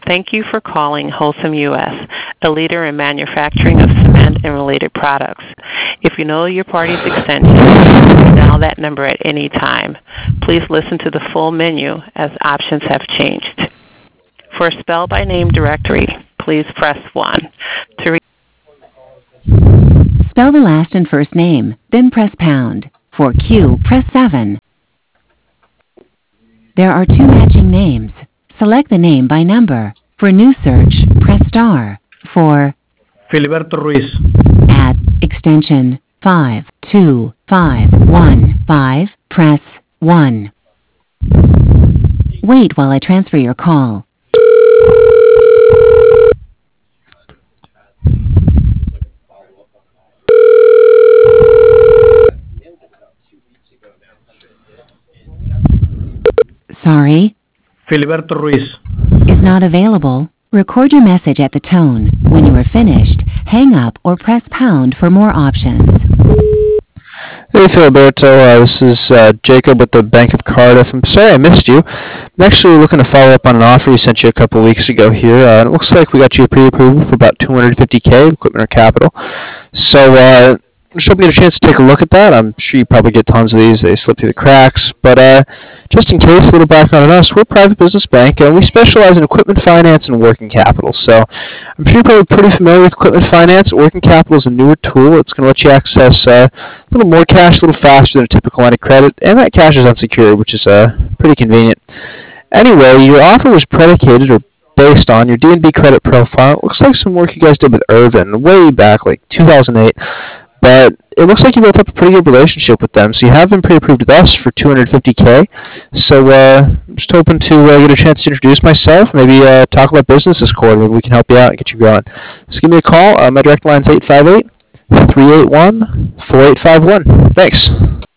Thank you for calling Wholesome U.S., a leader in manufacturing of cement and related products. If you know your party's extension, dial that number at any time. Please listen to the full menu as options have changed. For a spell by name directory, please press 1. Spell the last and first name, then press pound. For Q, press 7. There are 2 matching names. Select the name by number. For new search, press star. For Filiberto Ruiz. at extension 52515, press 1. Wait while I transfer your call. Sorry, Filiberto Ruiz. is not available. Record your message at the tone. When you are finished, hang up or press pound for more options. Hey Filiberto, this is Jacob with the Bank of Cardiff. I'm sorry I missed you. I'm actually looking to follow up on an offer we sent you a couple weeks ago here. It looks like we got you a pre-approval for about $250K, equipment or capital. So just hoping you get a chance to take a look at that. I'm sure you probably get tons of these. They slip through the cracks. But just in case, a little background on us. We're a private business bank, and we specialize in equipment finance and working capital. So I'm sure you're probably pretty familiar with equipment finance. Working capital is a newer tool. It's going to let you access a little more cash a little faster than a typical line of credit, and that cash is unsecured, which is pretty convenient. Anyway, your offer was predicated or based on your D&B credit profile. It looks like some work you guys did with Irvin way back, like 2008. But it looks like you built up a pretty good relationship with them, so you have been pre-approved with us for $250K. So I'm just hoping to get a chance to introduce myself, maybe talk about business this quarter. Maybe we can help you out and get you going. So give me a call. My direct line is 858-381-4851. Thanks.